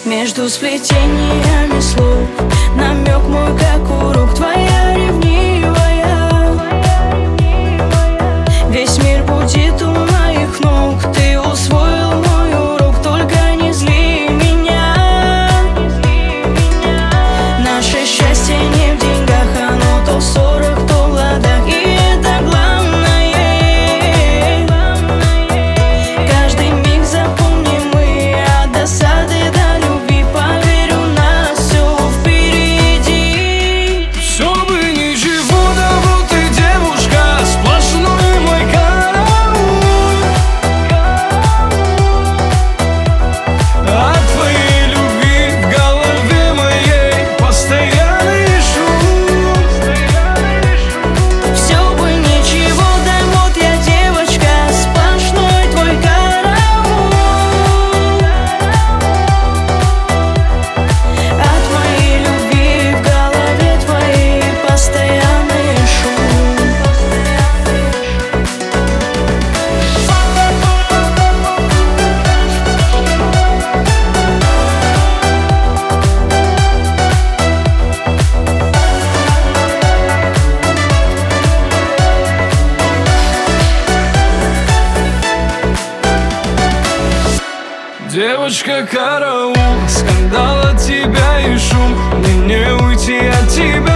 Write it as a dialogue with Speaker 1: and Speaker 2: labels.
Speaker 1: Между сплетениями слов намек мой, как урок, твоя ревнивая. Весь мир будет у моих ног, ты усвоил мой урок, только не зли меня. Наше счастье не в деньгах, оно то в ссорах, то в ладах, и это главное. Каждый миг запомним мы, от досады до любви, поверь, у нас все впереди.
Speaker 2: Все бы ничего, да вот ты девушка, сплошной мой караул. От твоей любви в голове моей постоянный шум.
Speaker 1: Все бы ничего, да вот я девочка, сплошной твой караул. От моей любви в голове твоей постоянный шум.
Speaker 2: Девочка, караул, скандал от тебя и шум. Мне не уйти от тебя.